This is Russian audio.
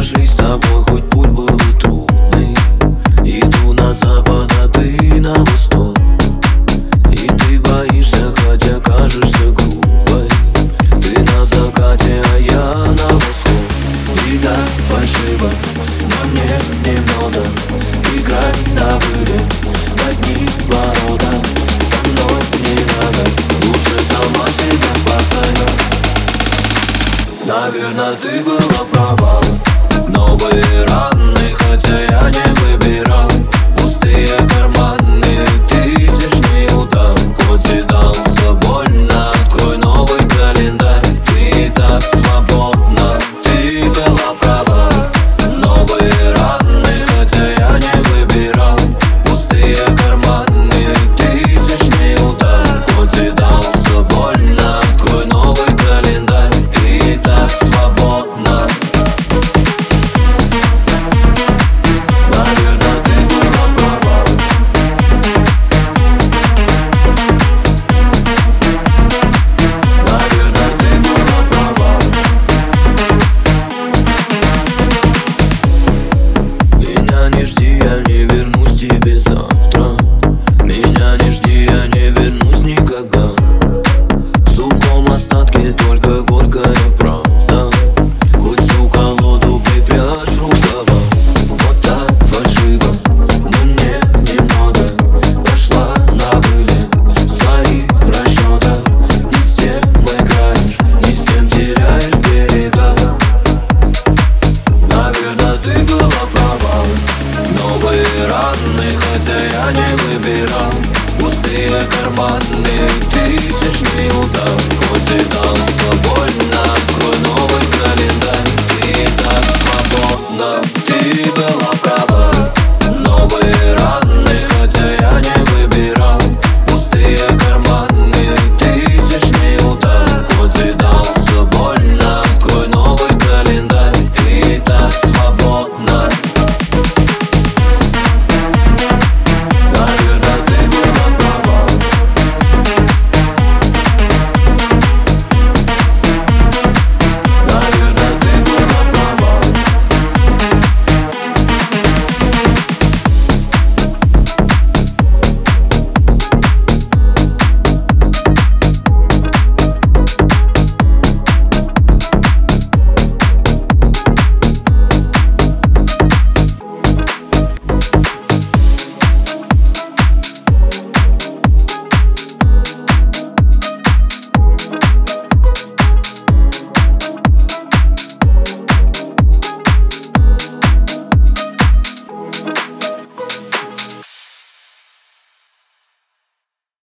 прошли с тобой, хоть путь был и трудный. Иду на запад, а ты на восток. И ты боишься, хотя кажешься грубой. Ты на закате, а я на восход. И так фальшиво, но мне немного играть на вылет в одни ворота. Со мной не надо, лучше сама себя спасай. Наверное, ты была права. Новые раны, хотя я не выбирал. Пустые карманы, тысяч неудач. Хоть и дался больно, открой новый календарь. Ты и так